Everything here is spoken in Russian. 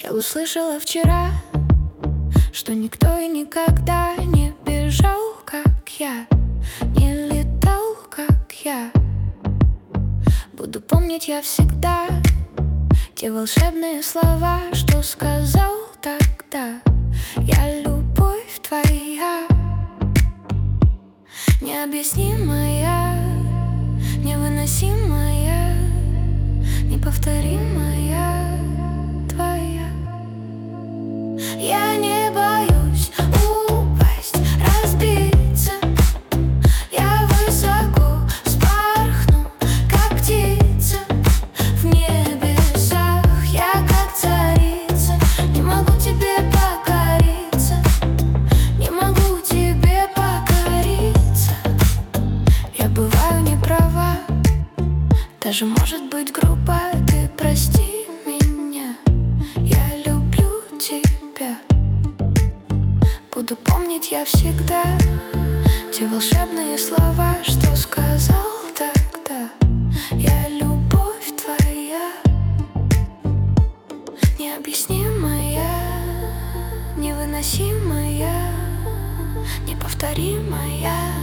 Я услышала вчера, что никто и никогда не бежал, как я, не летал, как я. Буду помнить я всегда те волшебные слова, что сказал тогда. Я любовь твоя, необъяснимая, невыносимая, неповторимая, твоя. Я не боюсь упасть, разбиться. Я высоко вспорхну, как птица в небесах. Я как царица, не могу тебе покориться, не могу тебе покориться. Я бываю не права, даже может быть грубо. Ты прости меня, я люблю тебя. Буду помнить я всегда те волшебные слова, что сказал тогда. Я любовь твоя, необъяснимая, невыносимая, неповторимая.